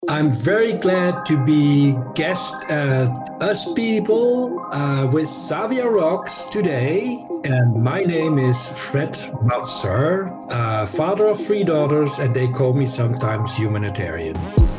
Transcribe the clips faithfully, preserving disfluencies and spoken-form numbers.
I'm very glad to be guest at Us People uh, with Savia Rocks today. And my name is Fred Matser, uh, father of three daughters, and they call me sometimes humanitarian.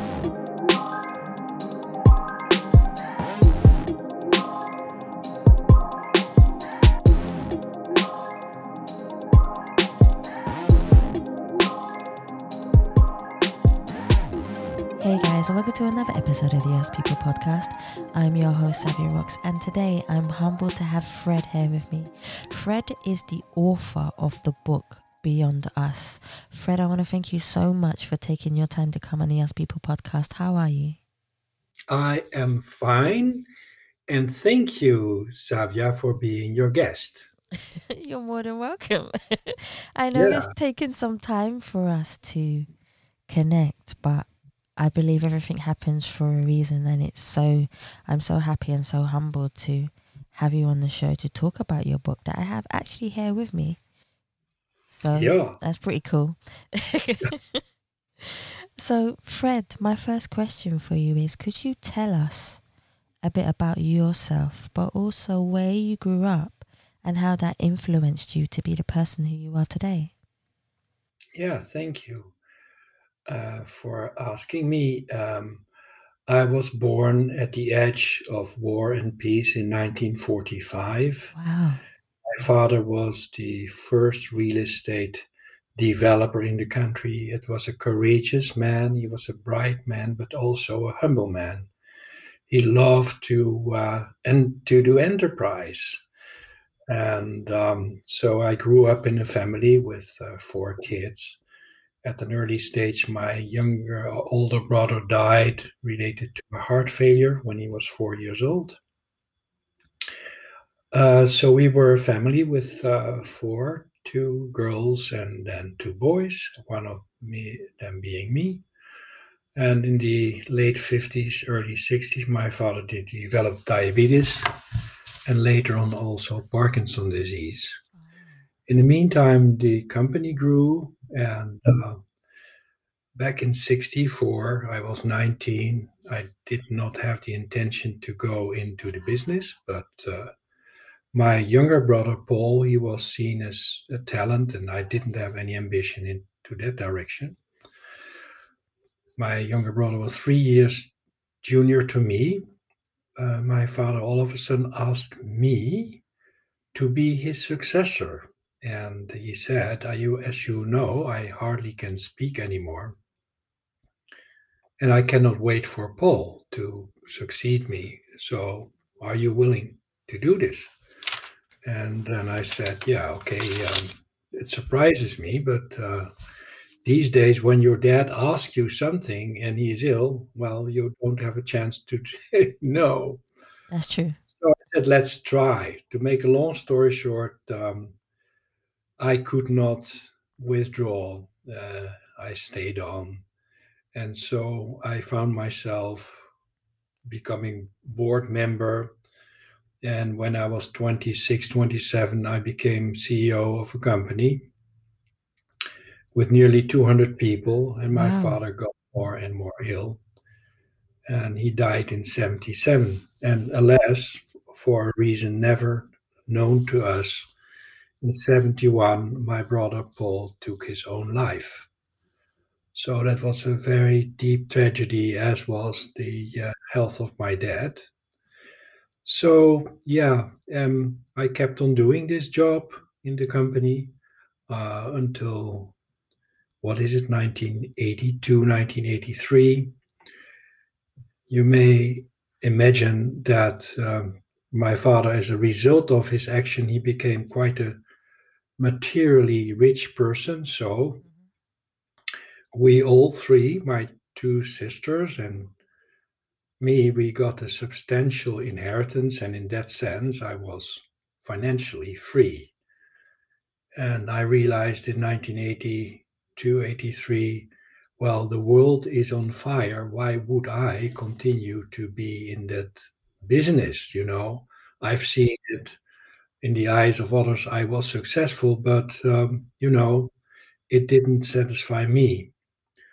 Hey guys, and welcome to another episode of the Us People podcast. I'm your host, Savia Rocks, and today I'm humbled to have Fred here with me. Fred is the author of the book Beyond Us. Fred, I want to thank you so much for taking your time to come on the Us People podcast. How are you? I am fine, and thank you, Savia, for being your guest. You're more than welcome. I know Yeah. it's taken some time for us to connect, but I believe everything happens for a reason, and it's so I'm so happy and so humbled to have you on the show to talk about your book that I have actually here with me. So Yeah. that's pretty cool. So Fred, my first question for you is, could you tell us a bit about yourself, but also where you grew up and how that influenced you to be the person who you are today? Yeah, thank you uh, for asking me. Um, I was born at the edge of war and peace in nineteen forty-five. Wow. My father was the first real estate developer in the country. It was a courageous man. He was a bright man, but also a humble man. He loved to uh, and to do enterprise. And um, so I grew up in a family with uh, four kids. At an early stage, my younger, older brother died related to a heart failure when he was four years old. Uh, so we were a family with uh, four, two girls and then two boys, one of me, them being me. And in the late fifties, early sixties, my father did develop diabetes and later on also Parkinson's disease. In the meantime, the company grew, and uh, back in sixty-four, I was nineteen. I did not have the intention to go into the business, but uh, my younger brother, Paul, he was seen as a talent, and I didn't have any ambition into that direction. My younger brother was three years junior to me. Uh, my father all of a sudden asked me to be his successor. And he said, "Are you, as you know, I hardly can speak anymore. And I cannot wait for Paul to succeed me. So are you willing to do this?" And then I said, "Yeah, okay. Um, it surprises me, but uh, these days when your dad asks you something and he is ill, well, you don't have a chance to say no." That's true. So I said, "Let's try." To make a long story short, um, I could not withdraw. Uh, I stayed on. And so I found myself becoming board member. And when I was twenty-six, twenty-seven, I became C E O of a company with nearly two hundred people. And my Wow. father got more and more ill. And he died in seventy-seven. And alas, for a reason never known to us, in seventy-one, my brother Paul took his own life. So that was a very deep tragedy, as was the uh, health of my dad. So yeah, um, I kept on doing this job in the company uh, until, what is it, nineteen eighty-two, nineteen eighty-three. You may imagine that um, my father, as a result of his action, he became quite a materially rich person. So we all three, my two sisters and me, we got a substantial inheritance, and in that sense, I was financially free. And I realized in nineteen eighty-two, eighty-three, well, the world is on fire. Why would I continue to be in that business? You know, I've seen it in the eyes of others. I was successful, but, um, you know, it didn't satisfy me.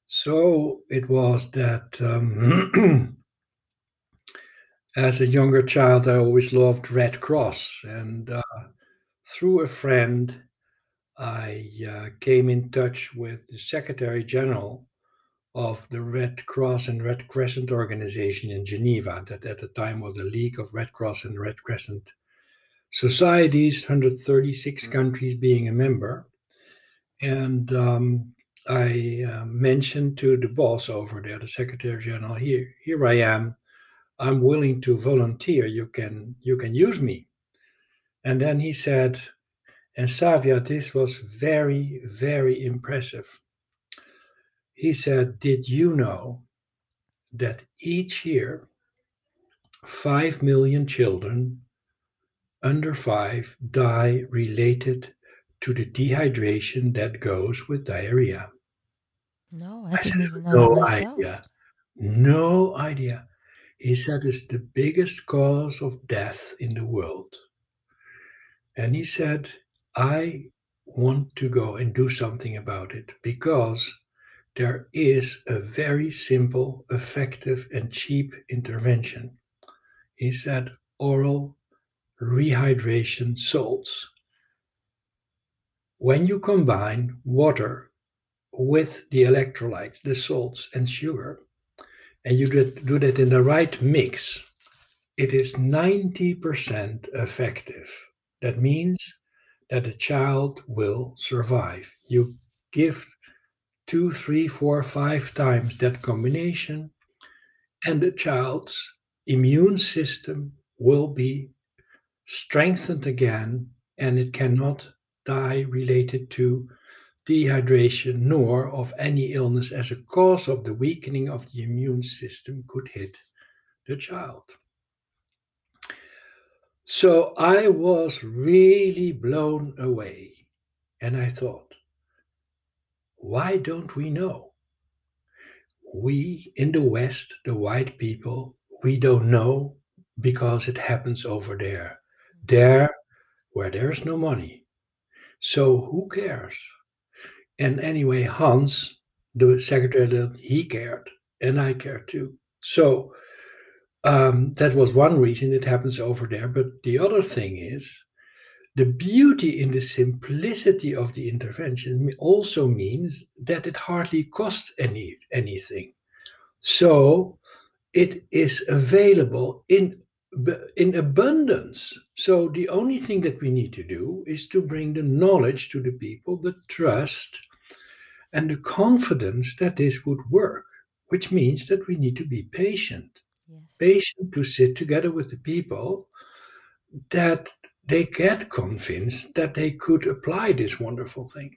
So it was that um, as a younger child, I always loved Red Cross. And uh, through a friend, I uh, came in touch with the Secretary General of the Red Cross and Red Crescent organization in Geneva, that at the time was the League of Red Cross and Red Crescent Societies, one hundred thirty-six countries being a member. And um, I uh, mentioned to the boss over there, the Secretary General, here, here I am. I'm willing to volunteer. You can, you can use me. And then he said, and Savia, this was very, very impressive. He said, did you know that each year five million children under five die related to the dehydration that goes with diarrhea? No, I I said, didn't even know that no myself. idea. No idea. He said it's the biggest cause of death in the world. And he said, I want to go and do something about it because there is a very simple, effective, and cheap intervention. He said, oral rehydration salts. When you combine water with the electrolytes, the salts and sugar, and you do that in the right mix, it is ninety percent effective. That means that the child will survive. You give two, three, four, five times that combination, and the child's immune system will be strengthened again, and it cannot die related to dehydration nor of any illness as a cause of the weakening of the immune system could hit the child. So I was really blown away, and I thought, why don't we know? We in the West, the white people, we don't know because it happens over there, there where there's no money. So who cares? And anyway, Hans, the secretary, he cared, and I cared too. So um, that was one reason it happens over there. But the other thing is, the beauty in the simplicity of the intervention also means that it hardly costs any anything. So it is available in in abundance. So the only thing that we need to do is to bring the knowledge to the people, the trust and the confidence that this would work, which means that we need to be patient. Yes. Patient to sit together with the people that they get convinced that they could apply this wonderful thing.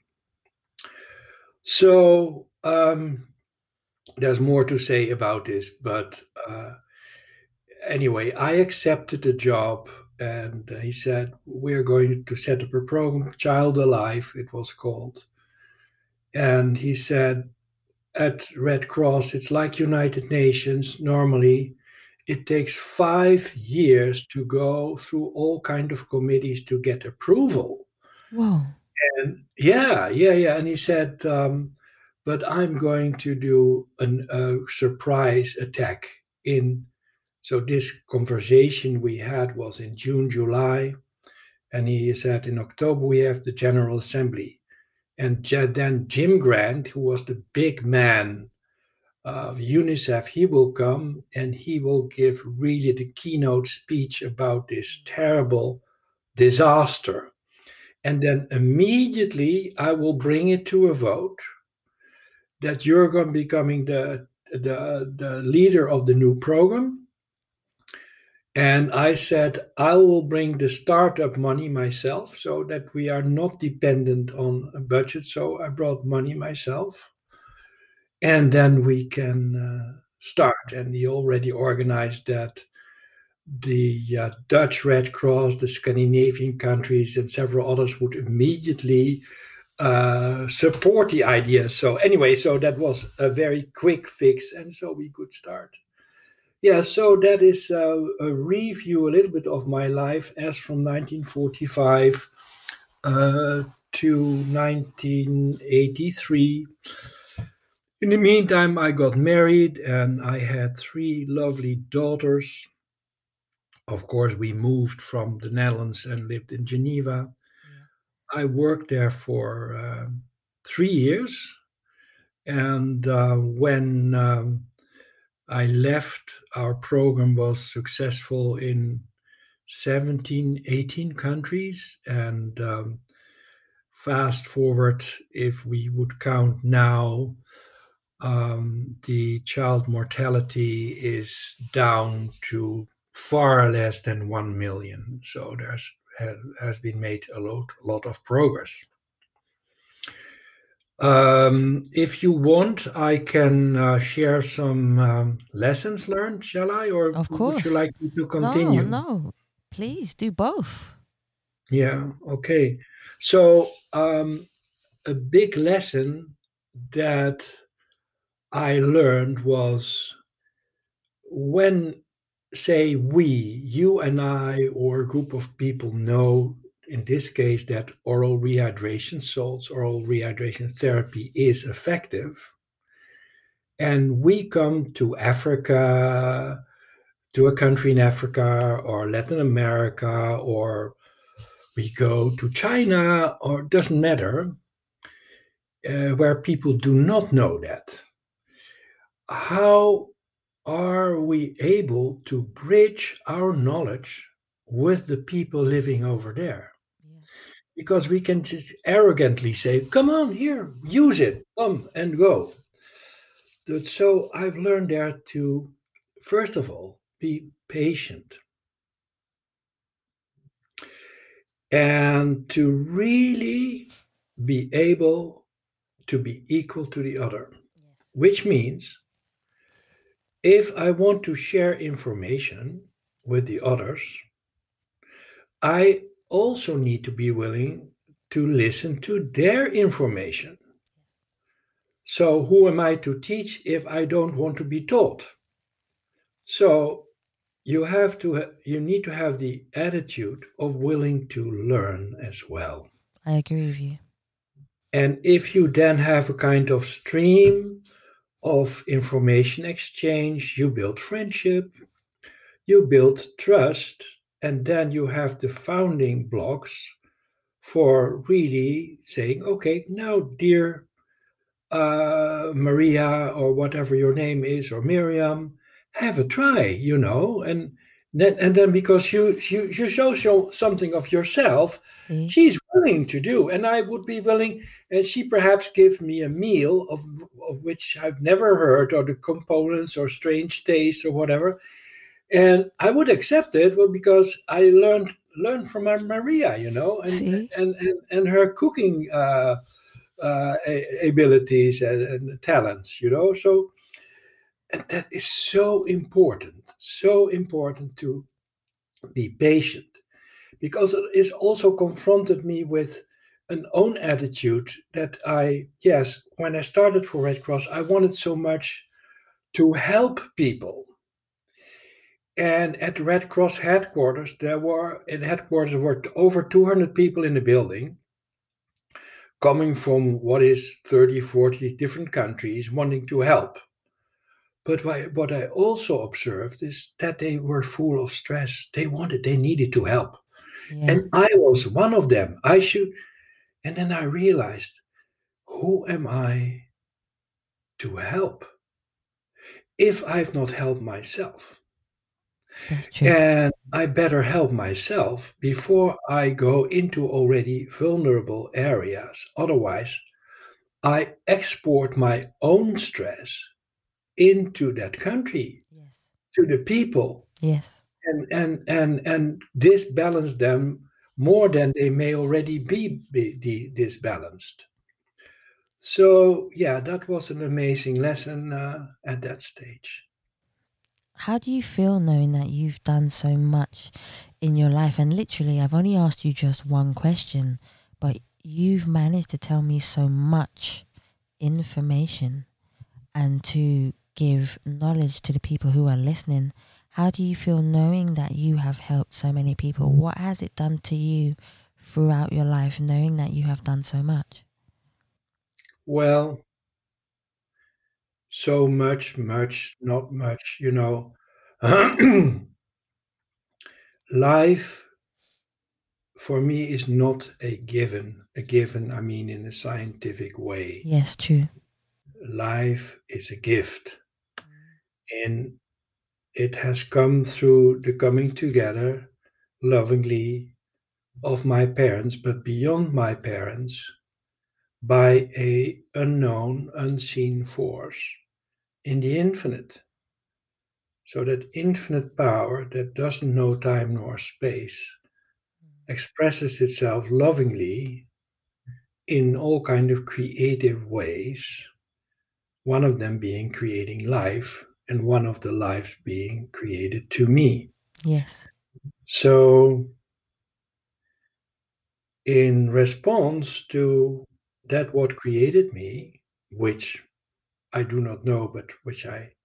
So um, there's more to say about this, but uh, anyway, I accepted the job, and he said, we're going to set up a program, Child Alive, it was called. And he said, at Red Cross, it's like United Nations. Normally, it takes five years to go through all kind of committees to get approval. Whoa. And yeah, yeah, yeah. And he said, um, but I'm going to do an, a surprise attack in. So this conversation we had was in June, July. And he said, in October, we have the General Assembly. And then Jim Grant, who was the big man of UNICEF, he will come and he will give really the keynote speech about this terrible disaster. And then immediately I will bring it to a vote that you're going to be becoming the, the, the leader of the new program. And I said, I will bring the startup money myself so that we are not dependent on a budget. So I brought money myself. And then we can uh, start. And he already organized that the uh, Dutch Red Cross, the Scandinavian countries, and several others would immediately uh, support the idea. So anyway, so that was a very quick fix. And so we could start. Yeah, so that is uh, a review a little bit of my life as from nineteen forty-five uh, to nineteen eighty-three. In the meantime, I got married and I had three lovely daughters. Of course, we moved from the Netherlands and lived in Geneva. Yeah. I worked there for uh, three years. And uh, when um, I left, our program was successful in seventeen, eighteen countries. And um, fast forward, if we would count now, um, the child mortality is down to far less than one million. So there's has been made a lot, a lot of progress. Um, if you want, I can uh, share some um, lessons learned, shall I? Or Of would you course. like me to No, continue? no. Please do both. Yeah, okay. So, um, a big lesson that I learned was when, say, we, you and I, or a group of people know, in this case, that oral rehydration salts, oral rehydration therapy is effective, and we come to Africa, to a country in Africa or Latin America, or we go to China, or it doesn't matter, uh, where people do not know that. How are we able to bridge our knowledge with the people living over there? Yeah. Because we can just arrogantly say, come on, here, use it, come and go. So I've learned there to, first of all, be patient and to really be able to be equal to the other, Yes. which means if I want to share information with the others, I also need to be willing to listen to their information. So, who am I to teach if I don't want to be taught? So, you have to you need to have the attitude of willing to learn as well. I agree with you. And if you then have a kind of stream of information exchange, you build friendship, you build trust, and then you have the founding blocks for really saying, okay, now, dear uh, Maria, or whatever your name is, or Miriam, have a try, you know, and then and then because you you, you show, show something of yourself, See? she's willing to do, and I would be willing, and she perhaps gives me a meal of of which I've never heard, or the components, or strange taste, or whatever, and I would accept it, well, because I learned learned from our Maria, you know, and See? and and, and her cooking uh, uh, abilities and, and talents, you know. So, and that is so important, so important to be patient, because it is also confronted me with an own attitude that I, yes, when I started for Red Cross, I wanted so much to help people. And at the Red Cross headquarters, there were, in headquarters, there were over two hundred people in the building, coming from what is thirty, forty different countries, wanting to help. But what I also observed is that they were full of stress. They wanted, they needed to help. Yeah. And I was one of them. I should, and then I realized, who am I to help if I've not helped myself? That's true. And I better help myself before I go into already vulnerable areas. Otherwise, I export my own stress into that country, Yes. to the people, Yes. and and and and disbalance them more than they may already be, be, be disbalanced. So yeah, that was an amazing lesson uh, at that stage. How do you feel knowing that you've done so much in your life? And literally, I've only asked you just one question, but you've managed to tell me so much information and to give knowledge to the people who are listening. How do you feel knowing that you have helped so many people? What has it done to you throughout your life, knowing that you have done so much? Well, so much, much, not much, you know. Life for me is not a given. A given, I mean, in a scientific way. Yes, true. Life is a gift. And it has come through the coming together lovingly of my parents, but beyond my parents, by a unknown, unseen force in the infinite. So that infinite power that doesn't know time nor space expresses itself lovingly in all kind of creative ways, one of them being creating life and one of the lives being created to me. Yes. So in response to that what created me, which I do not know, but which I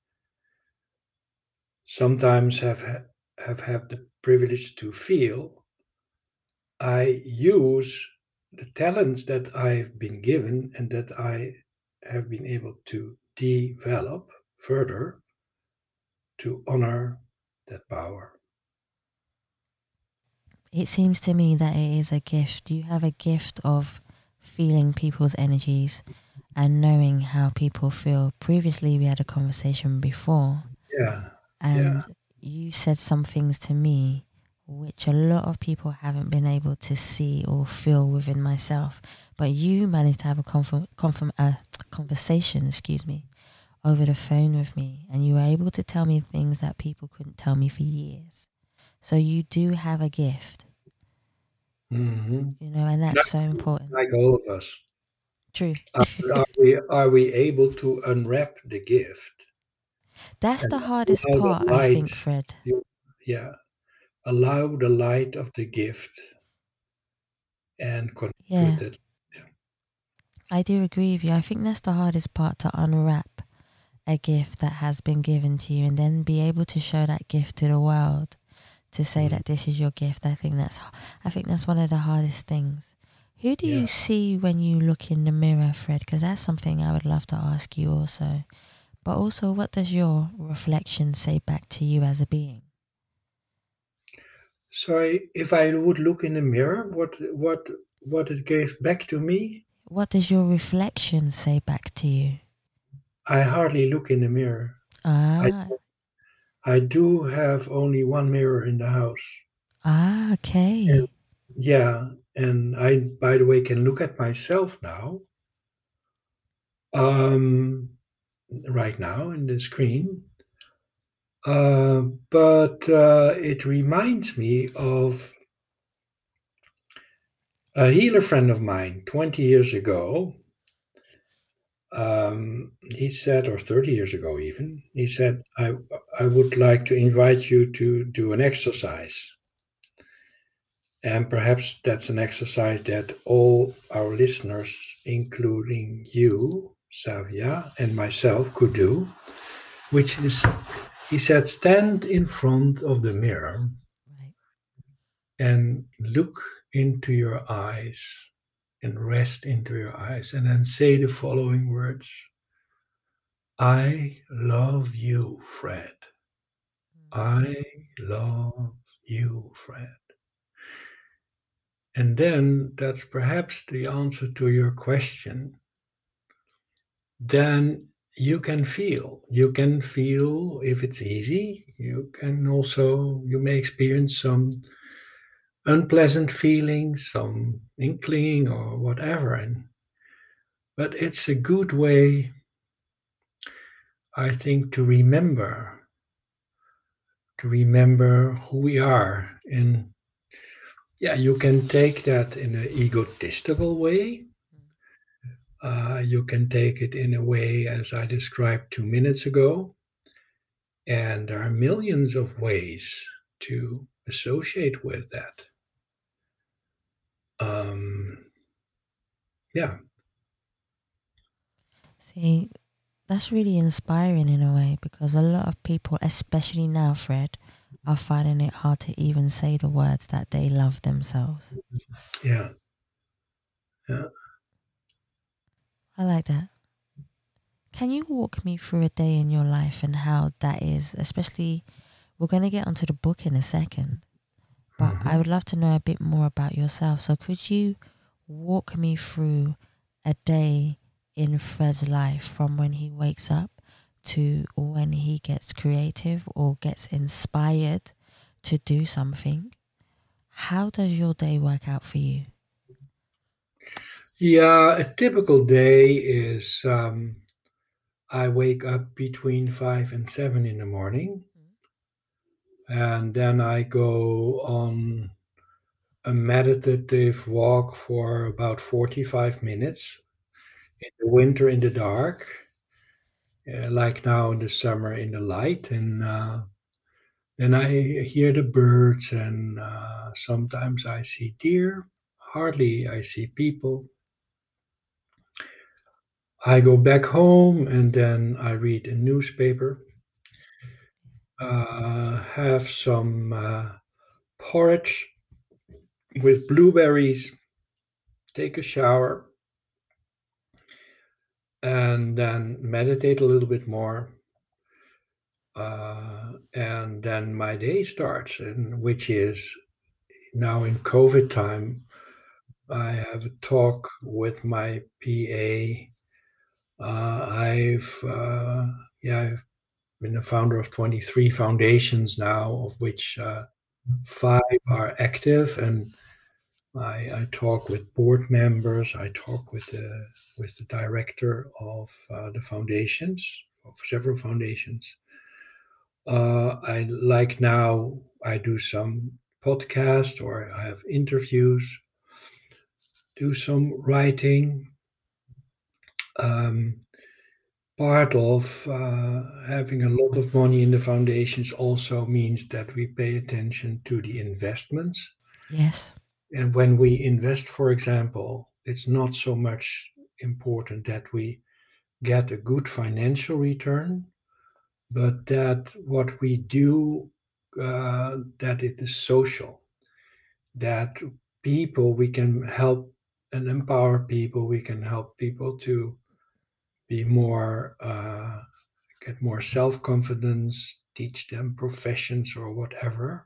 sometimes have ha- have had the privilege to feel, I use the talents that I've been given and that I have been able to develop further to honor that power. It seems to me that it is a gift. You have a gift of feeling people's energies and knowing how people feel. Previously, we had a conversation before, Yeah, yeah. and you said some things to me which a lot of people haven't been able to see or feel within myself. But you managed to have a conf- conf- uh, conversation, excuse me, over the phone with me, and you were able to tell me things that people couldn't tell me for years. So you do have a gift, Mm-hmm. you know, and that's so important. Like all of us. True. Are, are we are we able to unwrap the gift That's and the hardest allow the part, I light? think, Fred. You, yeah, allow the light of the gift and connect Yeah, with it. I do agree with you. I think that's the hardest part, to unwrap a gift that has been given to you and then be able to show that gift to the world, to say Mm. that this is your gift. I think that's I think that's one of the hardest things. Who do Yeah. you see when you look in the mirror, Fred? Because that's something I would love to ask you also. But also, what does your reflection say back to you as a being? So I, if I would look in the mirror, what what what it gave back to me, What does your reflection say back to you? I hardly look in the mirror. I Ah, I do have only one mirror in the house. ah, And okay. yeah, and I, by the way, can look at myself now. Um, right now in the screen. Uh, but uh, it reminds me of a healer friend of mine twenty years ago. Um, he said, or thirty years ago even, he said, I, I would like to invite you to do an exercise. And perhaps that's an exercise that all our listeners, including you, Savia, and myself, could do, which is, he said, stand in front of the mirror Right. and look into your eyes and rest into your eyes and then say the following words: I love you, Fred. I love you, Fred. And then that's perhaps the answer to your question. Then you can feel. You can feel if it's easy. You can also, you may experience some unpleasant feelings, some inkling or whatever. And but it's a good way, I think, to remember, to remember who we are. And yeah, you can take that in an egotistical way. Uh, you can take it in a way as I described two minutes ago. And there are millions of ways to associate with that. Um, yeah. See, that's really inspiring in a way, because a lot of people, especially now, Fred, are finding it hard to even say the words that they love themselves. Yeah. Yeah. I like that. Can you walk me through a day in your life and how that is? Especially, we're going to get onto the book in a second, but Mm-hmm. I would love to know a bit more about yourself. So could you walk me through a day in Fred's life from when he wakes up to when he gets creative or gets inspired to do something? How does your day work out for you? Yeah, a typical day is um, I wake up between five and seven in the morning, and then I go on a meditative walk for about forty-five minutes in the winter in the dark, uh, like now in the summer in the light. And uh, then I hear the birds, and uh, sometimes I see deer. Hardly I see people. I go back home and then I read a newspaper, uh, have some uh, porridge with blueberries, take a shower, and then meditate a little bit more. Uh, and then my day starts, and which is now in COVID time. I have a talk with my P A. Uh, I've uh, yeah, I've been the founder of twenty-three foundations now, of which uh, five are active, and I, I talk with board members. I talk with the with the director of uh, the foundations, of several foundations. Uh, I like now I do some podcast or I have interviews, do some writing. Um, Part of uh, having a lot of money in the foundations also means that we pay attention to the investments. Yes. And when we invest, for example, it's not so much important that we get a good financial return, but that what we do, uh, that it is social, that people, we can help and empower people, we can help people to be more, uh, get more self-confidence, teach them professions or whatever.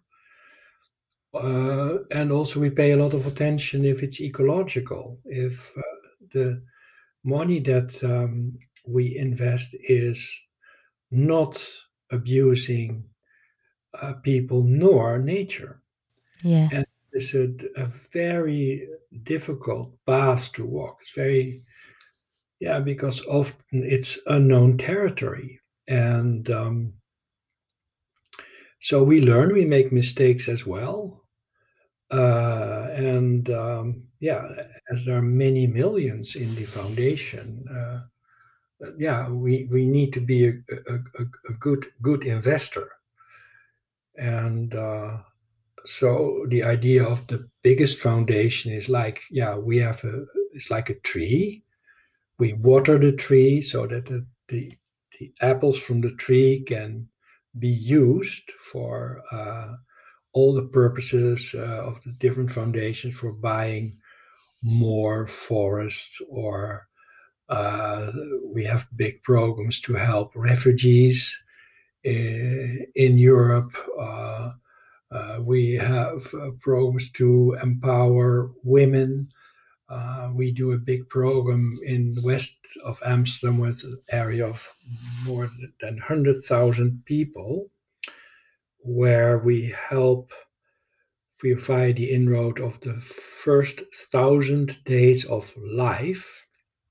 Uh, and also we pay a lot of attention if it's ecological, if uh, the money that um, we invest is not abusing uh, people nor nature. Yeah. And it's a, a very difficult path to walk. It's very, yeah, because often it's unknown territory. And um, so we learn, we make mistakes as well. Uh, and um, yeah, as there are many millions in the foundation, uh, yeah, we, we need to be a, a, a, a good good investor. And uh, so the idea of the biggest foundation is like, yeah, we have a, it's like a tree. We water the tree so that the, the, the apples from the tree can be used for uh, all the purposes uh, of the different foundations for buying more forests or uh, we have big programs to help refugees in, in Europe. Uh, uh, we have uh, programs to empower women. Uh, we do a big program in west of Amsterdam with an area of more than one hundred thousand people where we help via the inroad of the first thousand days of life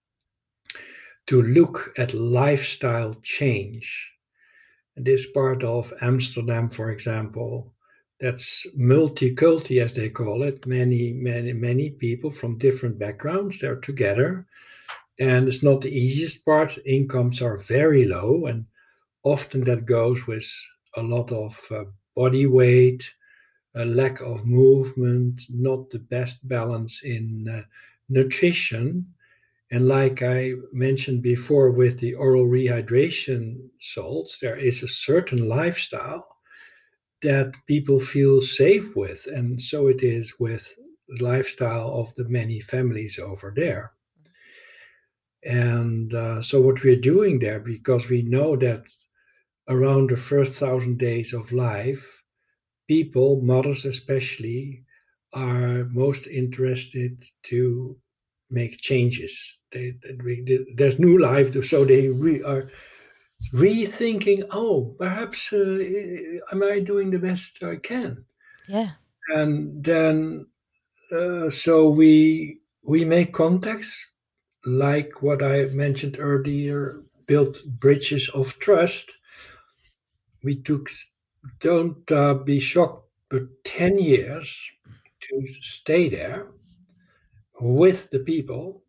to look at lifestyle change. And this part of Amsterdam, for example, that's multiculti, as they call it. Many, many, many people from different backgrounds, they're together. And it's not the easiest part. Incomes are very low, and often that goes with a lot of uh, body weight, a lack of movement, not the best balance in uh, nutrition. And like I mentioned before with the oral rehydration salts, there is a certain lifestyle that people feel safe with. And so it is with the lifestyle of the many families over there. And uh, so what we're doing there, because we know that around the first thousand days of life, people, mothers especially, are most interested to make changes. They, they, there's new life, so they re, are rethinking. Oh, perhaps uh, am I doing the best I can? Yeah. And then, uh, so we we make contacts, like what I mentioned earlier, build bridges of trust. We took, don't uh, be shocked, but ten years to stay there with the people,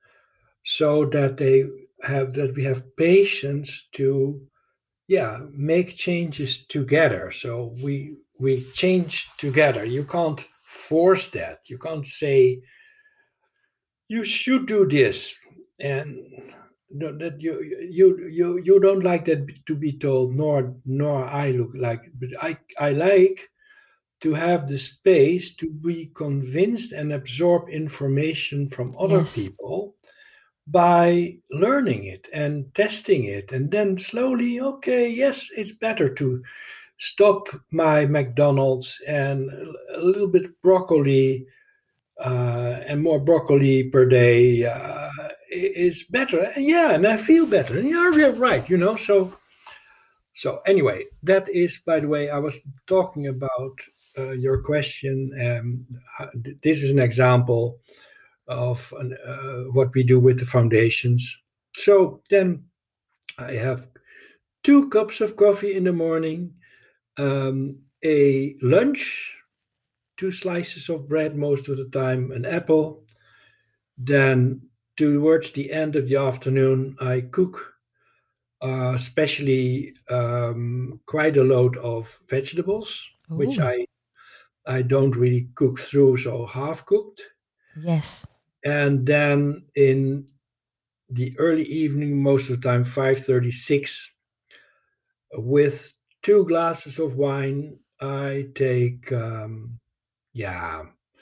so that they have that we have patience to, yeah, make changes together. So we we change together. You can't force that. You can't say you should do this, and that you you you you don't like that to be told, nor nor I look like, but I I like to have the space to be convinced and absorb information from other Yes. people by learning it and testing it, and then slowly, okay, yes, it's better to stop my McDonald's and a little bit broccoli, uh, and more broccoli per day uh, is better. And yeah, and I feel better. And you're you're right, you know. So, so anyway, that is, by the way, I was talking about uh, your question. Um, uh, th- this is an example of an, uh, what we do with the foundations. So then I have two cups of coffee in the morning, um, a lunch, two slices of bread most of the time, an apple. Then towards the end of the afternoon, I cook, uh, especially um, quite a load of vegetables, which Ooh. I I don't really cook through, so half cooked. Yes. And then in the early evening, most of the time, five thirty six, with two glasses of wine, I take, um, yeah,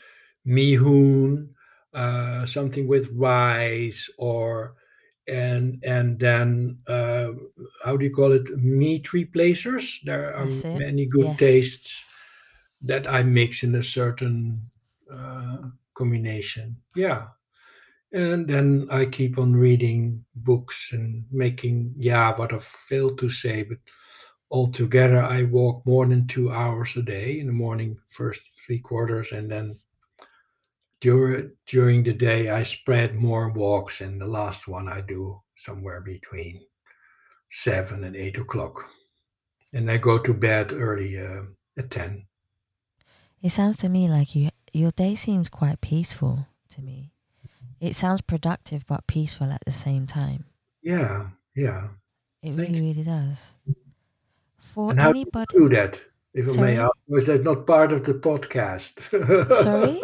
mihoon, uh, something with rice, or and and then uh, how do you call it? Meat replacers. There are That's it. many good Yes. tastes that I mix in a certain uh, combination. Yeah, and then I keep on reading books and making. Yeah, what I failed to say, but altogether I walk more than two hours a day in the morning, first three quarters, and then during during the day I spread more walks, and the last one I do somewhere between seven and eight o'clock, and I go to bed early uh, at ten. It sounds to me like you your day seems quite peaceful to me. It sounds productive but peaceful at the same time. Yeah, yeah. It really, Thanks. really does. For And how do anybody, you do that, if I may ask? sorry, Was that not part of the podcast? sorry.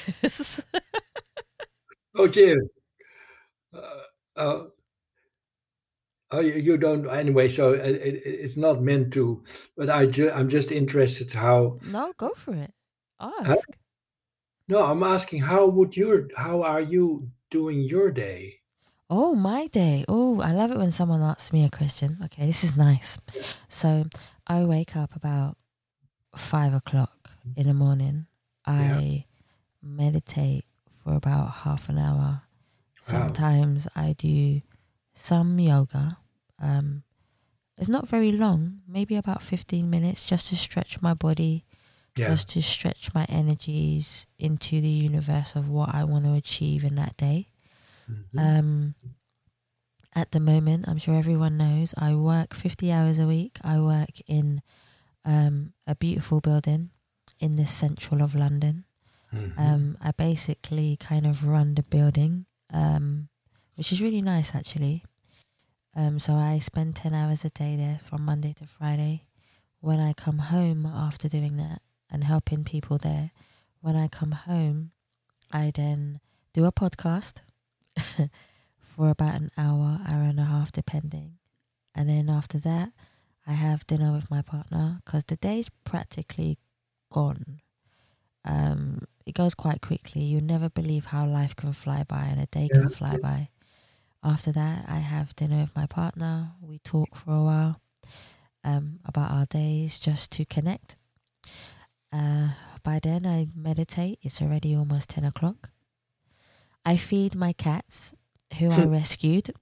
Oh, Jim. Uh, uh, oh, you you don't anyway. So it, it, it's not meant to. But I ju- I'm just interested how. No, go for it. Huh? Ask. No, I'm asking how would your how are you doing your day? Oh, my day. Oh, I love it when someone asks me a question. Okay, this is nice. So I wake up about five o'clock in the morning. Yeah. I meditate for about half an hour. Wow. Sometimes I do some yoga. Um, it's not very long, maybe about fifteen minutes, just to stretch my body, Yeah. just to stretch my energies into the universe of what I want to achieve in that day. Mhm. Um, at the moment, I'm sure everyone knows, I work fifty hours a week. I work in um, a beautiful building in the central of London. Mhm. Um, I basically kind of run the building, um, which is really nice actually. Um, so I spend ten hours a day there from Monday to Friday. When I come home after doing that and helping people there, when I come home, I then do a podcast for about an hour, hour and a half, depending. And then after that, I have dinner with my partner because the day's practically gone. Um, it goes quite quickly. You'll never believe how life can fly by and a day Yeah. can fly by. After that, I have dinner with my partner. We talk for a while um, about our days just to connect. Uh, by then, I meditate. It's already almost ten o'clock. I feed my cats, who I rescued.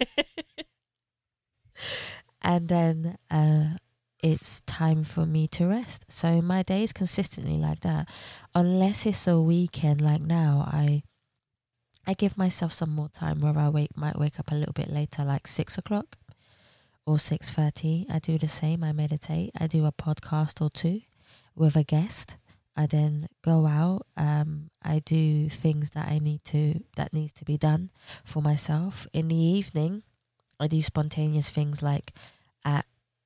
And then uh, it's time for me to rest. So my day is consistently like that. Unless it's a weekend like now, I I give myself some more time where I wake might wake up a little bit later, like six o'clock or six thirty. I do the same. I meditate. I do a podcast or two with a guest. I then go out. Um, I do things that I need to that needs to be done for myself. In the evening, I do spontaneous things like at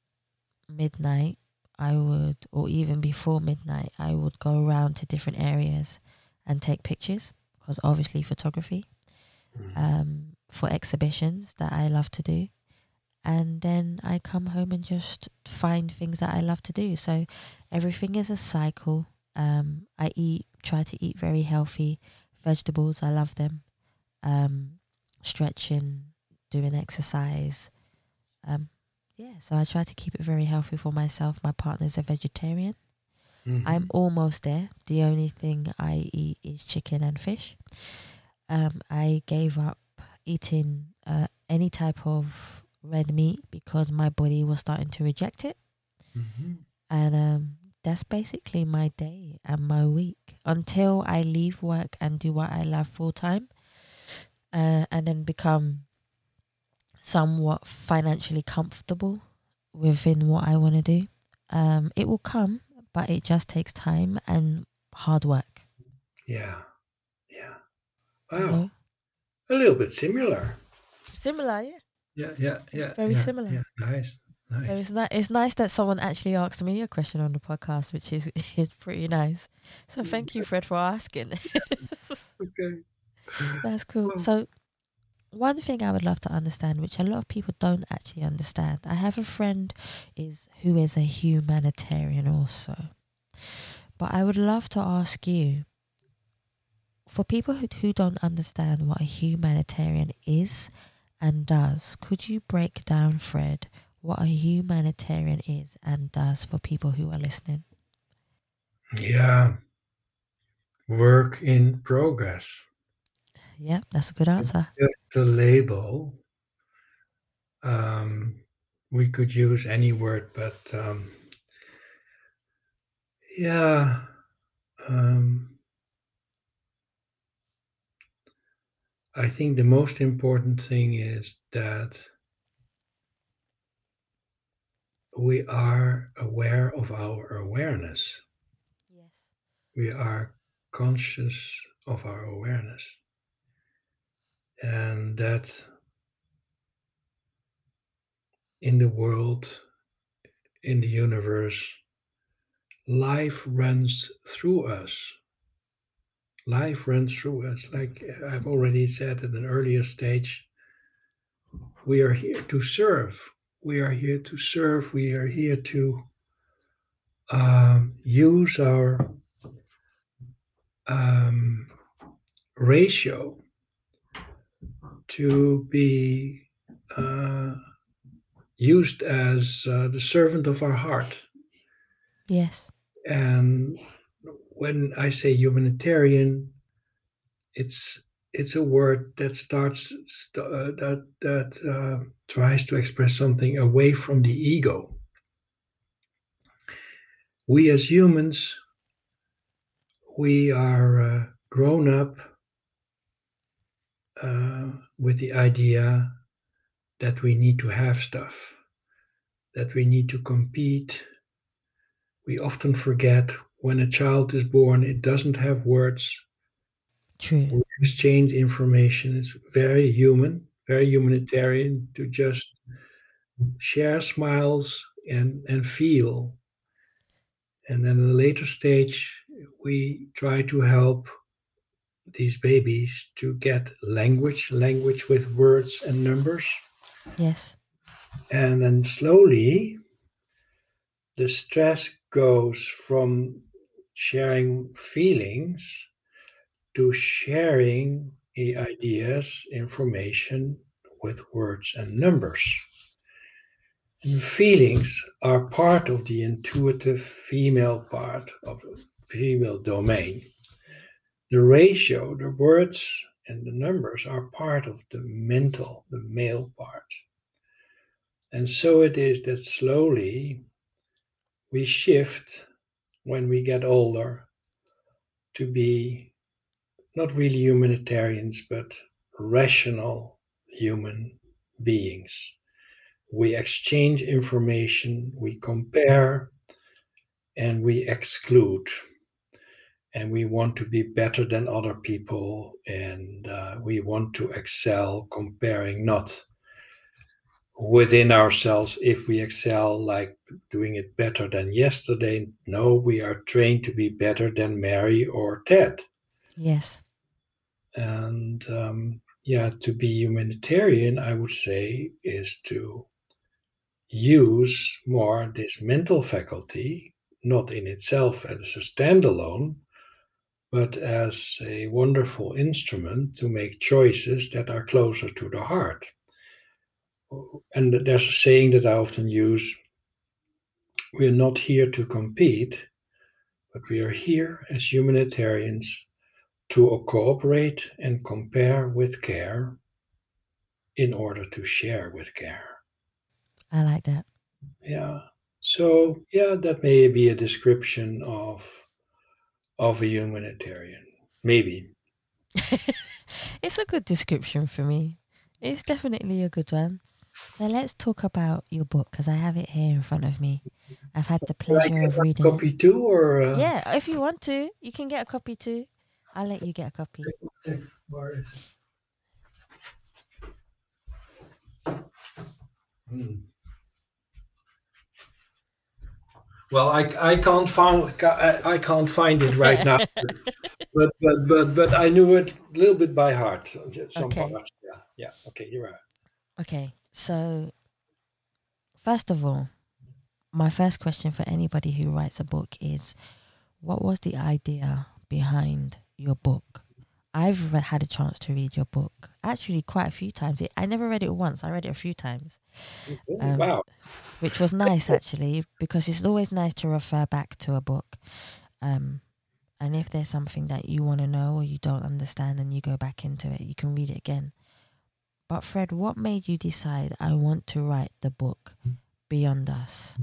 midnight, I would, or even before midnight, I would go around to different areas and take pictures, because obviously photography, um, for exhibitions that I love to do. And then I come home and just find things that I love to do. So everything is a cycle. Um, I eat, try to eat very healthy vegetables. I love them. Um, stretching, doing exercise. Um, yeah, so I try to keep it very healthy for myself. My partner's a vegetarian. Mm-hmm. I'm almost there. The only thing I eat is chicken and fish. Um, I gave up eating uh, any type of red meat because my body was starting to reject it. Mm-hmm. And um, that's basically my day and my week until I leave work and do what I love full time, uh, and then become somewhat financially comfortable within what I want to do. Um, it will come, but it just takes time and hard work. Yeah, yeah. Wow, you know? A little bit similar. Similar, yeah. Yeah, yeah, yeah. It's very yeah, similar. Yeah, nice, nice. So it's not. It's nice that someone actually asked me a question on the podcast, which is is pretty nice. So thank you, Fred, for asking. Okay, that's cool. Oh. So one thing I would love to understand, which a lot of people don't actually understand. I have a friend is who is a humanitarian also. But I would love to ask you, for people who, who don't understand what a humanitarian is and does, could you break down, Fred, what a humanitarian is and does for people who are listening? Yeah. Work in progress. Yeah, that's a good answer. Just the label. Um, we could use any word, but um, yeah. Um, I think the most important thing is that we are aware of our awareness. Yes. We are conscious of our awareness. And that in the world, in the universe, life runs through us. Life runs through us. Like I've already said at an earlier stage, we are here to serve. We are here to serve. We are here to um, use our um, ratio to be uh, used as uh, the servant of our heart. Yes. And when I say humanitarian, it's it's a word that starts uh, that that uh, tries to express something away from the ego. We as humans, we are uh, grown up uh, with the idea that we need to have stuff, that we need to compete. We often forget when a child is born, it doesn't have words. True. We exchange information. It's very human, very humanitarian to just share smiles and, and feel. And then in a later stage, we try to help these babies to get language, language with words and numbers. Yes. And then slowly, the stress goes from sharing feelings to sharing ideas, information with words and numbers. And feelings are part of the intuitive female part of the female domain. The ratio, the words and the numbers are part of the mental, the male part. And so it is that slowly we shift when we get older to be not really humanitarians, but rational human beings. We exchange information, we compare, and we exclude. And we want to be better than other people, and uh, we want to excel, comparing not within ourselves if we excel, like doing it better than yesterday. No, we are trained to be better than Mary or Ted. Yes. And um, yeah, to be humanitarian, I would say, is to use more this mental faculty, not in itself as a standalone, but as a wonderful instrument to make choices that are closer to the heart. And there's a saying that I often use: we're not here to compete, but we are here as humanitarians to cooperate and compare with care in order to share with care. I like that. Yeah. So, yeah, that may be a description of of a humanitarian. Maybe. It's a good description for me. It's definitely a good one. So let's talk about your book, because I have it here in front of me. I've had the pleasure of reading a copy it. too, or uh... yeah, if you want to, you can get a copy too. I'll let you get a copy. Where is it? Hmm. Well, I, I can't find I, I can't find it right now, but, but but but I knew it a little bit by heart. Some Okay. parts. Yeah, yeah. Okay, you're right. Okay, so first of all, my first question for anybody who writes a book is, what was the idea behind your book? I've re- had a chance to read your book, actually quite a few times. It, I never read it once. I read it a few times. Um, Wow. Which was nice, actually, because it's always nice to refer back to a book. Um, and if there's something that you want to know or you don't understand and you go back into it, you can read it again. But Fred, what made you decide, I want to write the book Beyond Us?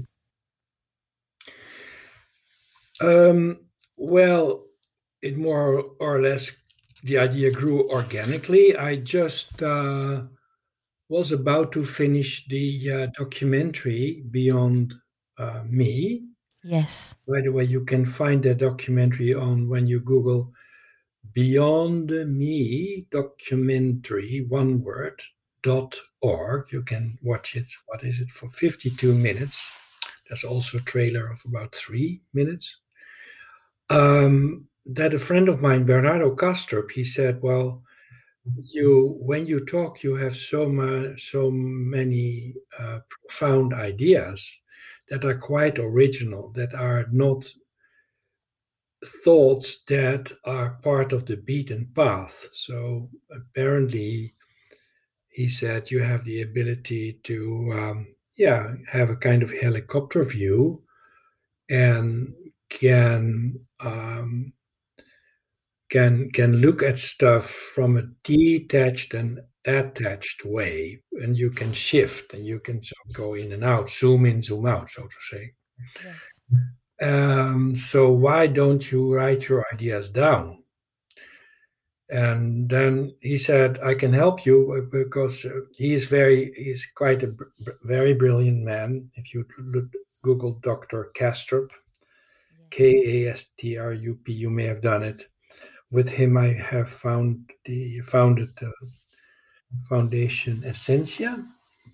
Um, well, it more or less, the idea grew organically. I just uh, was about to finish the uh, documentary Beyond uh, Me. Yes. By the way, you can find that documentary on, when you Google Beyond Me documentary, one word, dot org. You can watch it. What is it, for fifty-two minutes? There's also a trailer of about three minutes. Um, that a friend of mine, Bernardo Kastrup, he said, well, you when you talk, you have so, ma- so many uh, profound ideas that are quite original, that are not thoughts that are part of the beaten path. So apparently, he said, you have the ability to, um, yeah, have a kind of helicopter view and can um, can can look at stuff from a detached and attached way, and you can shift and you can sort of go in and out, zoom in, zoom out, so to say. Yes. Um, so why don't you write your ideas down? And then he said, I can help you, because he is very, he's quite a br- very brilliant man. If you look, Google Doctor Kastrup, K A S T R U P, you may have done it. With him, I have found the founded the foundation Essentia.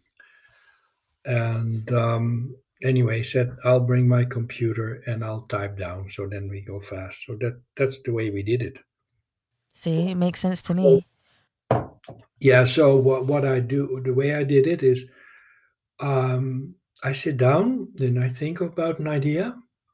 And um, anyway, he said, I'll bring my computer and I'll type down. So then we go fast. So that that's the way we did it. See, it makes sense to me. Yeah, so what, what I do, the way I did it is, um, I sit down, then I think about an idea,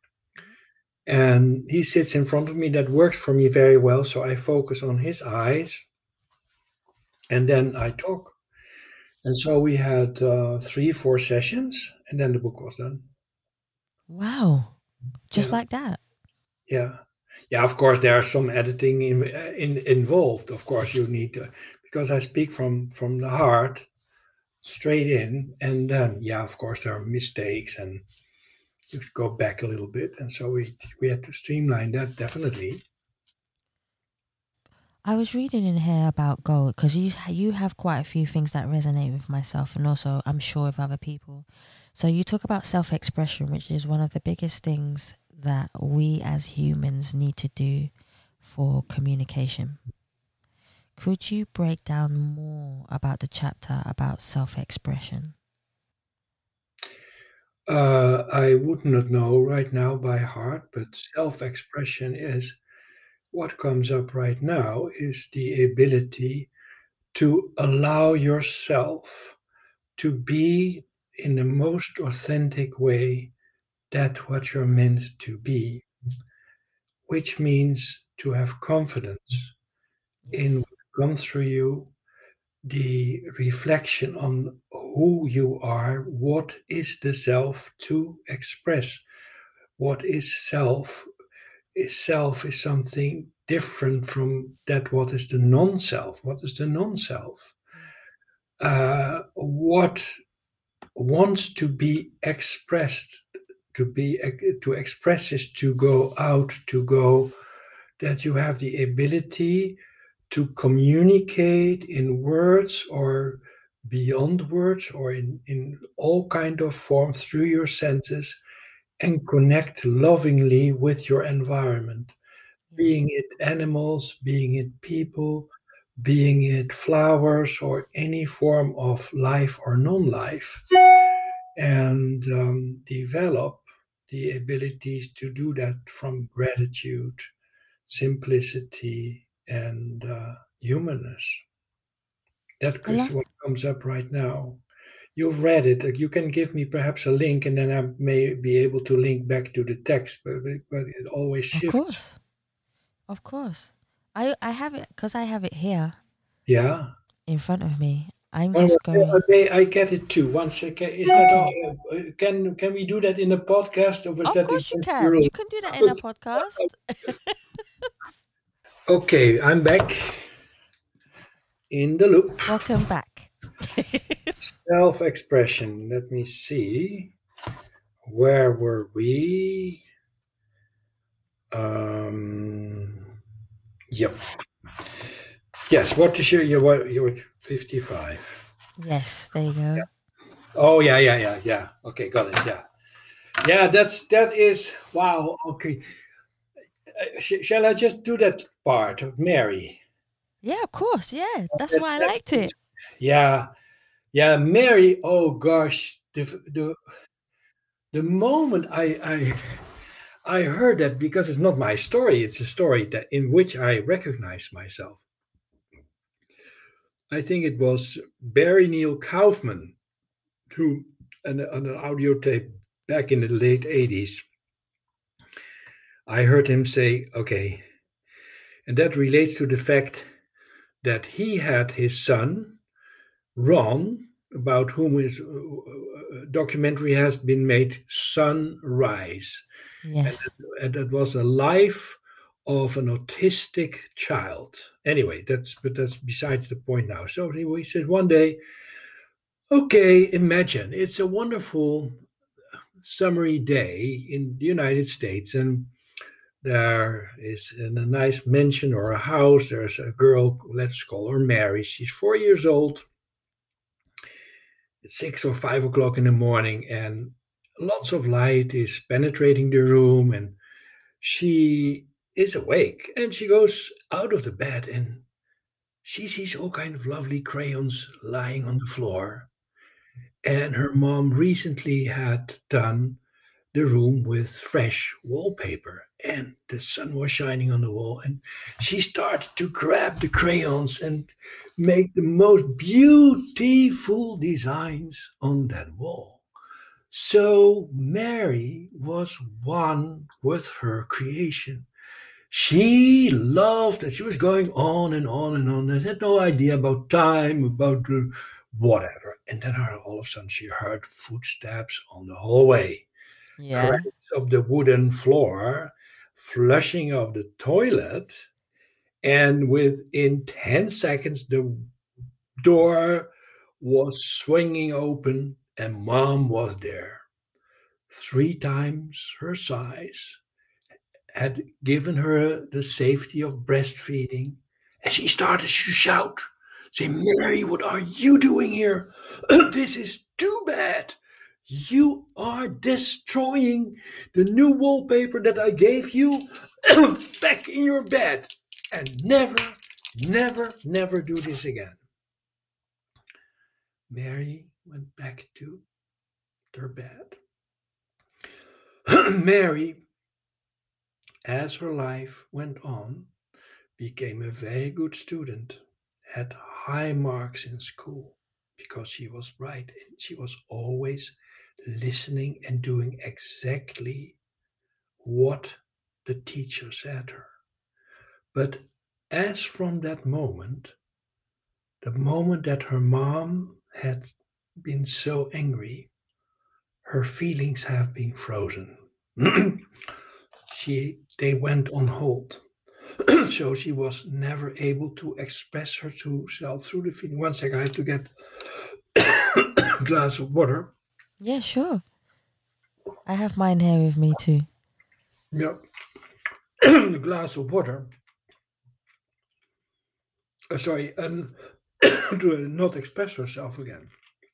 and he sits in front of me. That works for me very well. So I focus on his eyes, and then I talk. And so we had uh, three, four sessions, and then the book was done. Wow. Just Yeah, like that. yeah, yeah. Of course, there are some editing in, in, involved. Of course, you need to, because I speak from from the heart, straight in, and then yeah, of course, there are mistakes, and you go back a little bit, and so we we had to streamline that definitely. I was reading in here about gold because you you have quite a few things that resonate with myself and also I'm sure with other people. So you talk about self-expression, which is one of the biggest things that we as humans need to do for communication. Could you break down more about the chapter about self-expression? Uh, I would not know right now by heart, but self-expression is what comes up right now is the ability to allow yourself to be in the most authentic way that what you're meant to be, which means to have confidence in Yes. what comes through you, the reflection on who you are, what is the self to express, what is self. Is self is something different from that what is the non-self. What is the non-self? Yes. Uh, what wants to be expressed, to be to express is to go out, to go, that you have the ability to communicate in words or beyond words or in, in all kind of form through your senses and connect lovingly with your environment, being Yes. it animals, being it people, being it flowers or any form of life or non-life, and um, develop the abilities to do that from gratitude, simplicity, and uh, humanness. That I is love. what comes up right now. You've read it. You can give me perhaps a link, and then I may be able to link back to the text. But, but it always Of shifts. course. Of course. I I have it because I have it here Yeah. in front of me. I'm Well, just well, going. okay, I get it too. One second, is that all? Okay. Uh, uh, can can we do that in a podcast, or is Of that course you against the can. rule? You can do that in a podcast. Okay, I'm back in the loop. Welcome back. Self-expression. Let me see. Where were we? Um, yep. Yes. What is your your what your fifty-five? Yes, there you go. Oh yeah, yeah, yeah, yeah. Okay, got it. Yeah, yeah. That's that is wow. Okay. Uh, sh- shall I just do that part of Mary? Yeah, of course. Yeah, that's That, why I that liked is, it. yeah, yeah. Mary. Oh gosh, the the the moment I I I heard that, because it's not my story. It's a story that in which I recognize myself. I think it was Barry Neil Kaufman who, on, on an audio tape back in the late eighties, I heard him say, okay, and that relates to the fact that he had his son, Ron, about whom his uh, uh, documentary has been made, Sunrise. And, Yes. and that was a life of an autistic child. Anyway, that's but that's besides the point now. So he, he said one day, okay, imagine it's a wonderful summery day in the United States, and there is in a nice mansion or a house. There's a girl, let's call her Mary. She's four years old. It's six or five o'clock in the morning, and lots of light is penetrating the room, and she is awake, and she goes out of the bed, and she sees all kind of lovely crayons lying on the floor. And her mom recently had done the room with fresh wallpaper, and the sun was shining on the wall, and she started to grab the crayons and make the most beautiful designs on that wall. So Mary was one with her creation. She loved that. She was going on and on and on and had no idea about time, about uh, whatever. And then her, all of a sudden she heard footsteps on the hallway, Yeah. cracks of the wooden floor, flushing of the toilet, and within ten seconds the door was swinging open and Mom was there. Three times her size, had given her the safety of breastfeeding, and she started to shout, say, Mary, what are you doing here? This is too bad. You are destroying the new wallpaper that I gave you. Back in your bed. And never, never, never do this again. Mary went back to her bed. Mary, as her life went on, became a very good student, had high marks in school because she was bright and she was always listening and doing exactly what the teacher said to her. But as from that moment, the moment that her mom had been so angry, her feelings have been frozen. she they went on hold. So she was never able to express herself through the feeling. One second, I have to get a glass of water. Yeah, sure. I have mine here with me too. Yeah. A glass of water. Uh, sorry, and to not express herself again.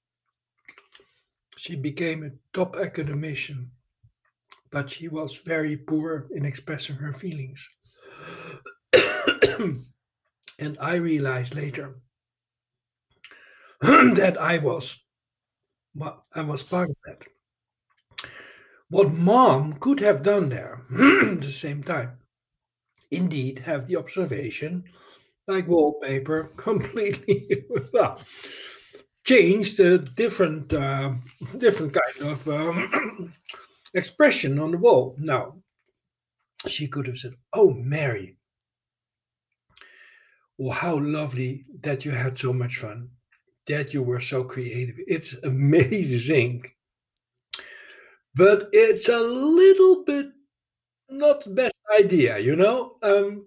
She became a top academician, but she was very poor in expressing her feelings. And I realized later that I was, well, I was part of that. What Mom could have done there at the same time, indeed, have the observation, like wallpaper, completely well, changed a different, uh, different kind of um, expression on the wall. Now, she could have said, "Oh, Mary, well, how lovely that you had so much fun, that you were so creative. It's amazing. But it's a little bit not the best idea, you know? Um,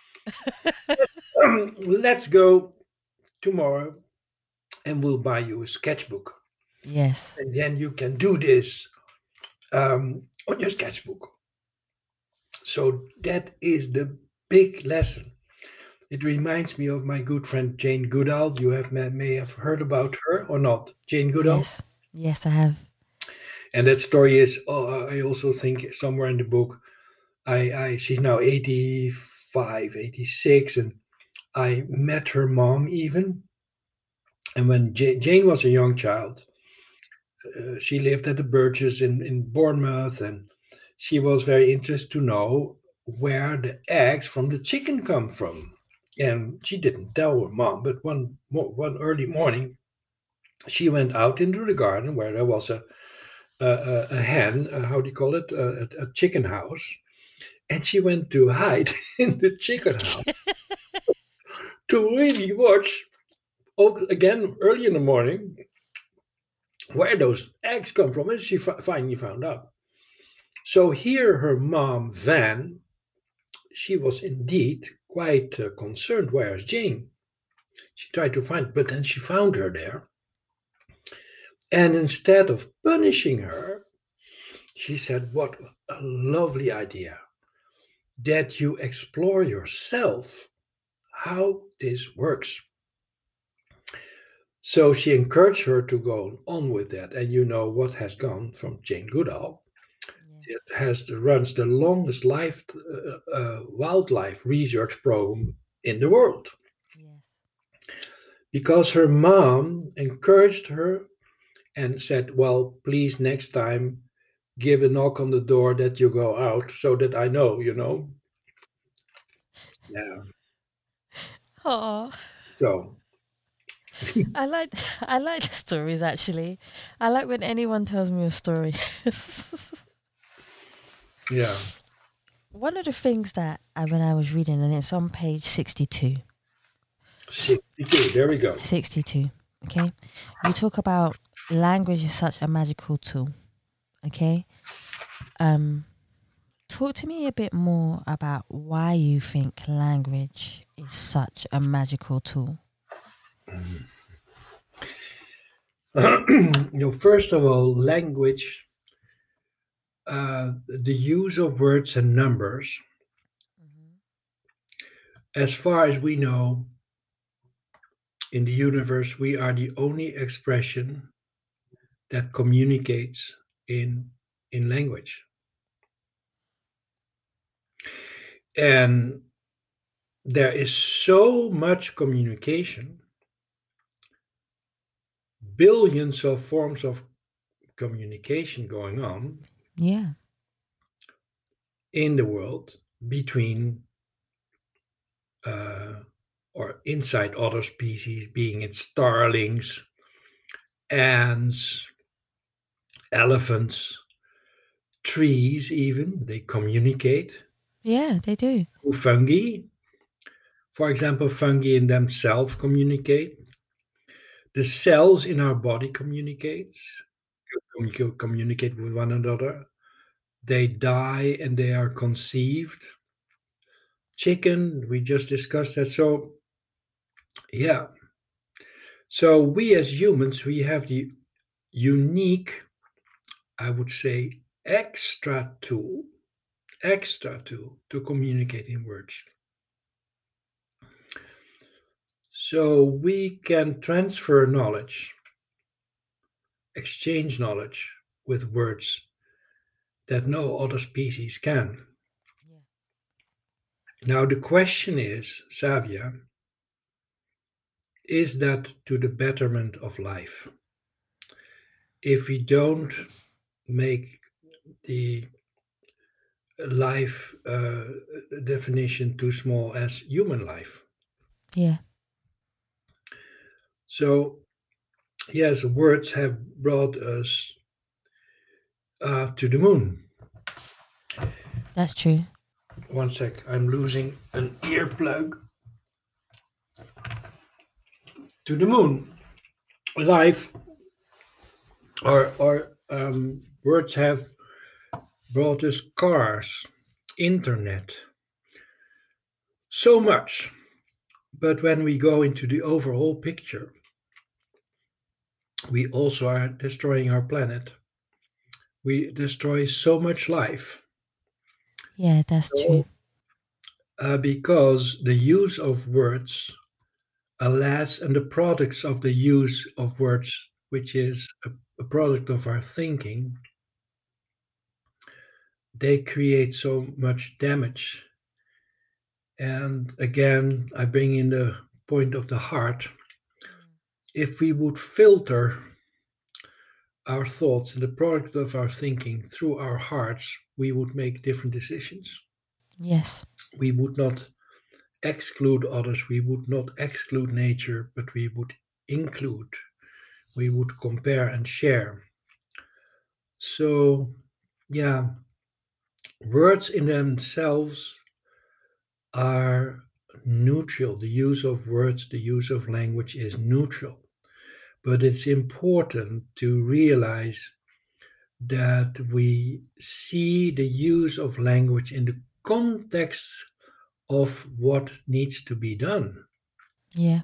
um, let's go tomorrow and we'll buy you a sketchbook. Yes. And then you can do this um, on your sketchbook." So that is the big lesson. It reminds me of my good friend Jane Goodall. You have may, may have heard about her or not, Jane Goodall. Yes. Yes, I have. And that story is, uh, I also think somewhere in the book, I, I she's now eighty-five, eighty-six, and I met her mom even. And when Jane, Jane was a young child, uh, she lived at the Burgess in, in Bournemouth, and she was very interested to know where the eggs from the chicken come from. And she didn't tell her mom, but one one early morning, she went out into the garden where there was a a, a hen, uh, how do you call it, a, a chicken house, and she went to hide in the chicken house to really watch, again early in the morning, where those eggs come from, and she f- finally found out. So here her mom, Van, she was indeed quite uh, concerned. Where's Jane? She tried to find, but then she found her there. And instead of punishing her, she said, what a lovely idea that you explore yourself how this works. So she encouraged her to go on with that. And you know what has gone from Jane Goodall. Yes. It has runs the longest life, uh, uh, wildlife research program in the world. Yes. Because her mom encouraged her and said, well, please next time give a knock on the door that you go out so that I know, you know. Yeah. Oh. So I like I like the stories actually. I like when anyone tells me a story. Yeah. One of the things that I, when I was reading, and it's on page sixty-two. sixty-two, there we go. sixty-two. Okay, you talk about language is such a magical tool. Okay, um, talk to me a bit more about why you think language is such a magical tool. You know, first of all, language, uh, the use of words and numbers, Mm-hmm. as far as we know, in the universe, we are the only expression that communicates in in language. And there is so much communication, billions of forms of communication going on Yeah, in the world between uh, or inside other species, being it starlings, ants, elephants, trees, even they communicate. yeah, they do. Fungi, for example, fungi in themselves communicate. The cells in our body communicates commu- communicate with one another. They die and they are conceived. Chicken, we just discussed that. So yeah, so we as humans, we have the unique, I would say, extra tool, extra tool to communicate in words. So we can transfer knowledge, exchange knowledge with words that no other species can. Yeah. Now, the question is, Savia, is that to the betterment of life? If we don't make the life uh, definition too small as human life. Yeah, So, yes, words have brought us uh, to the moon. that's true. One sec, I'm losing an earplug. To the moon. Life or, or um, words have brought us cars, internet, so much. But when we go into the overall picture, we also are destroying our planet. We destroy so much life. Yeah, that's true. So, uh, because the use of words, alas, and the products of the use of words, which is a, a product of our thinking, they create so much damage. And again, I bring in the point of the heart. If we would filter our thoughts and the product of our thinking through our hearts, we would make different decisions. Yes. We would not exclude others, we would not exclude nature, but we would include, we would compare and share. So, yeah, words in themselves are neutral. The use of words, the use of language is neutral. But it's important to realize that we see the use of language in the context of what needs to be done. Yeah.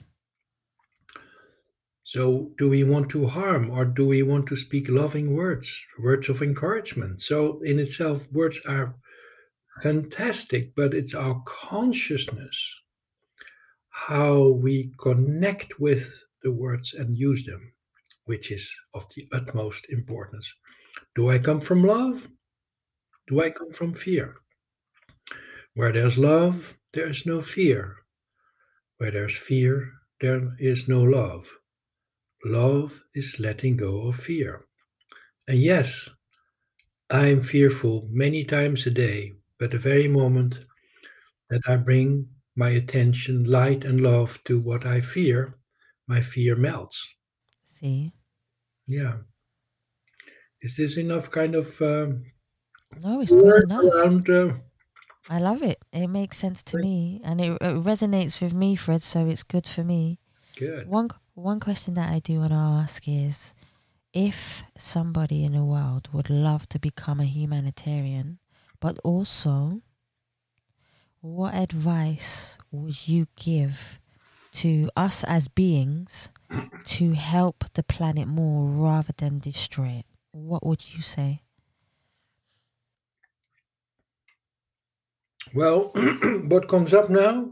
So, do we want to harm or do we want to speak loving words, words of encouragement? So, in itself, words are fantastic, but it's our consciousness, how we connect with the words and use them, which is of the utmost importance. Do I come from love? Do I come from fear? Where there's love, there is no fear. Where there's fear, there is no love. Love is letting go of fear. And yes, I'm fearful many times a day, but the very moment that I bring my attention, light, and love to what I fear, my fear melts. See? Yeah. Is this enough kind of um, No, it's good word enough. around? Uh, I love it. It makes sense to me and it, it resonates with me, Fred, so it's good for me. Good. One one question that I do want to ask is, if somebody in the world would love to become a humanitarian, but also, what advice would you give to us as beings to help the planet more rather than destroy it? What would you say? Well, what comes up now?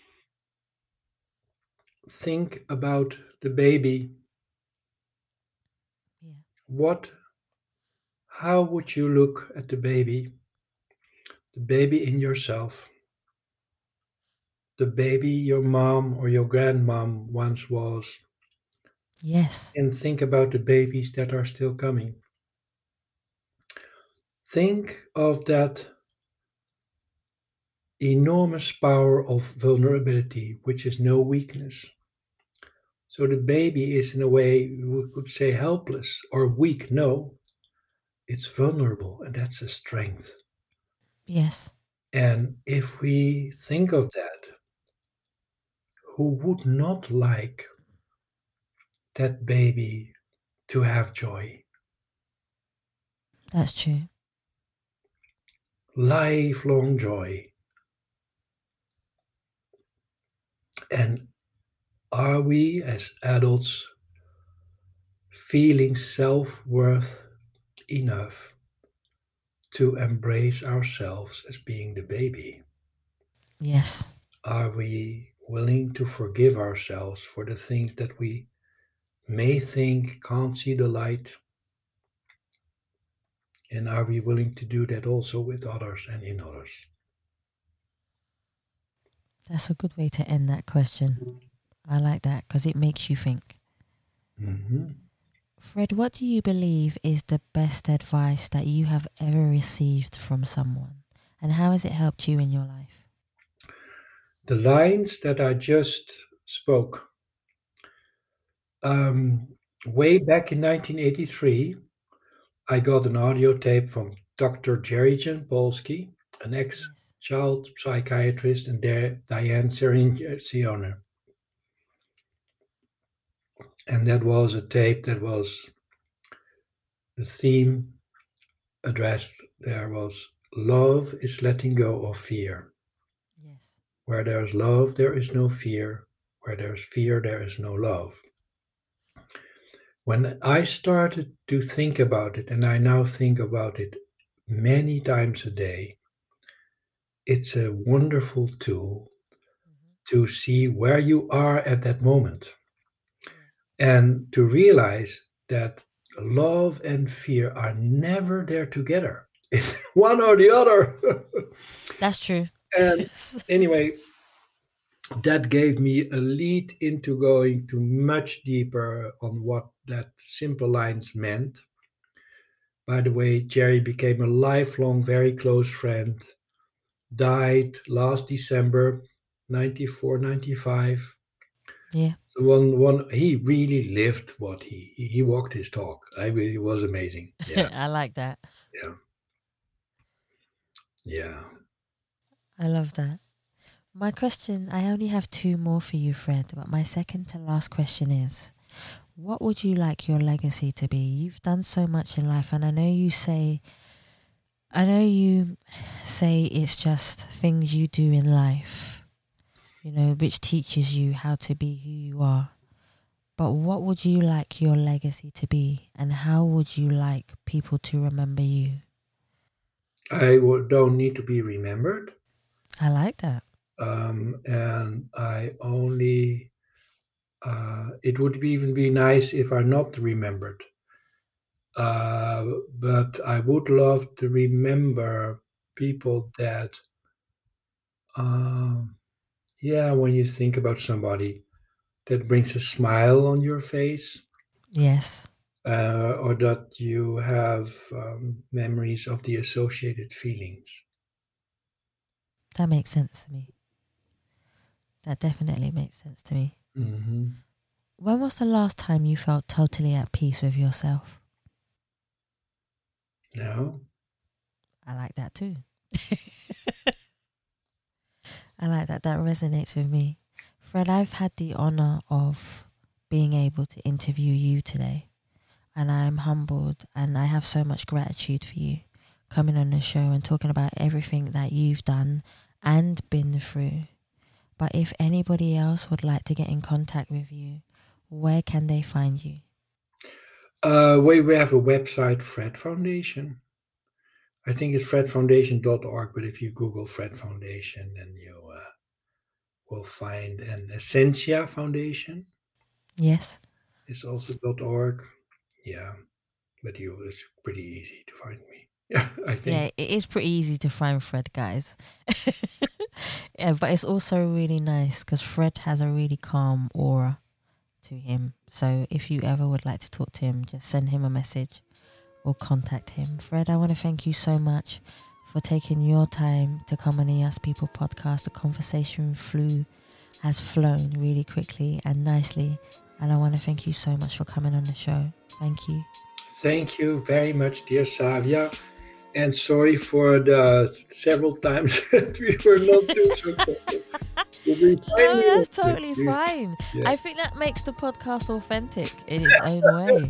Think about the baby. Yeah. What, how would you look at the baby? The baby in yourself. The baby your mom or your grandmom once was. Yes. And think about the babies that are still coming. Think of that enormous power of vulnerability, which is no weakness. So the baby is, in a way, we could say helpless or weak. No, it's vulnerable, and that's a strength. Yes. And if we think of that, who would not like that baby to have joy? That's true. Lifelong joy. And are we as adults feeling self worth enough to embrace ourselves as being the baby? Yes. Are we willing to forgive ourselves for the things that we may think can't see the light? And are we willing to do that also with others and in others? That's a good way to end that question. I like that because it makes you think. Mm-hmm. Fred, what do you believe is the best advice that you have ever received from someone? And how has it helped you in your life? The lines that I just spoke, um, way back in nineteen eighty-three, I got an audio tape from Doctor Jerry Jampolsky, an Yes. ex-child psychiatrist, and there Diane Cirincione. And that was a tape that was the theme addressed there was love is letting go of fear. Yes. Where there's love, there is no fear. Where there's fear, there is no love. When I started to think about it, and I now think about it many times a day, it's a wonderful tool Mm-hmm. to see where you are at that moment Yeah. and to realize that love and fear are never there together. It's one or the other. That's true. And anyway, that gave me a lead into going to much deeper on what that simple lines meant. By the way, Jerry became a lifelong, very close friend, died last December, ninety-four, ninety-five. Yeah. So one, one, he really lived what he, he walked his talk. I really, it was amazing. Yeah, I like that. yeah, yeah. I love that. My question, I only have two more for you, Fred, but my second to last question is, what would you like your legacy to be? You've done so much in life, and I know you say, I know you say it's just things you do in life, you know, which teaches you how to be who you are. But what would you like your legacy to be, and how would you like people to remember you? I w- don't need to be remembered. I like that. Um, and I only, uh, it would even be nice if I'm not remembered. Uh, but I would love to remember people that, um, yeah, when you think about somebody that brings a smile on your face, Yes, uh, or that you have um, memories of the associated feelings. that makes sense to me. That definitely makes sense to me. Mm-hmm. When was the last time you felt totally at peace with yourself? Now, I like that too. I like that. That resonates with me. Fred, I've had the honor of being able to interview you today, and I'm humbled and I have so much gratitude for you coming on the show and talking about everything that you've done and been through. But if anybody else would like to get in contact with you, where can they find you? Uh, we, we have a website, Fred Foundation. I think it's fred foundation dot org, but if you Google Fred Foundation, then you uh, will find an Essentia Foundation. Yes. It's also .org. Yeah, but you, it's pretty easy to find me. Yeah, I think. Yeah, it is pretty easy to find Fred, guys. Yeah, but it's also really nice because Fred has a really calm aura to him. So if you ever would like to talk to him, just send him a message or contact him. Fred, I want to thank you so much for taking your time to come on the Yes People podcast. The conversation flew, has flown really quickly and nicely. And I want to thank you so much for coming on the show. Thank you. Thank you very much, dear Savia. And sorry for the several times that we were not too successful. No, that's totally fine. Yeah. I think that makes the podcast authentic in its own way.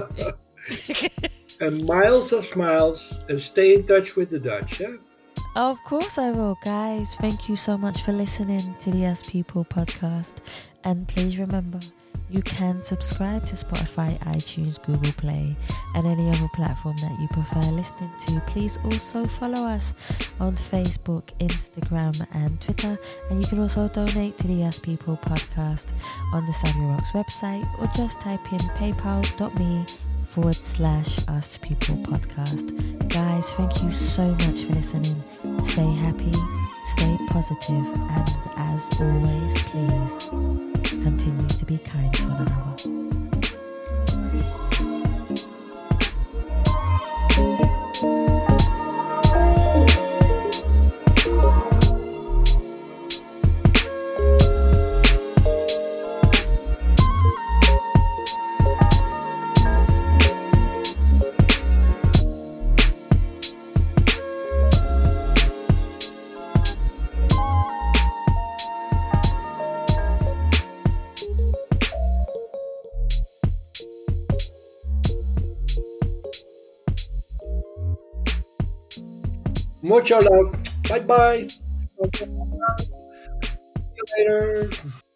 And miles of smiles, and stay in touch with the Dutch, yeah? Of course I will, guys. Thank you so much for listening to the Yes People podcast. And please remember, you can subscribe to Spotify, iTunes, Google Play, and any other platform that you prefer listening to. Please also follow us on Facebook, Instagram, and Twitter. And you can also donate to the Yes People podcast on the Savvy Rocks website, or just type in paypal.me forward slash Us People podcast. Guys, thank you so much for listening. Stay happy, stay positive, and as always, please continue to be kind to one another. Mucho love. Bye bye. See you later.